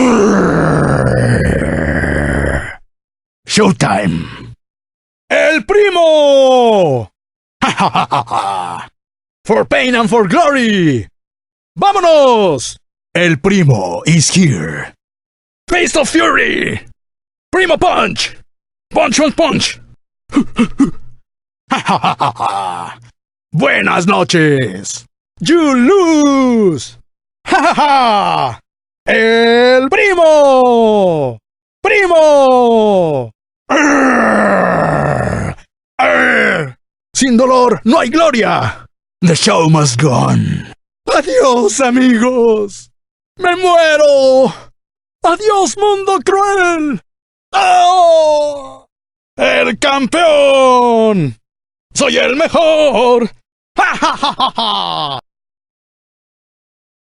Showtime. ¡El primo! For pain and for glory. ¡Vámonos! El primo is here. Face of Fury. Primo Punch. Punch on Punch. Buenas noches. You lose. El primo. Primo. Sin dolor no hay gloria. The show must go on. Adiós, amigos. Me muero. Adiós, mundo cruel. ¡Oh! ¡El campeón! ¡Soy el mejor! ¡Ja, ja, ja, ja, ja!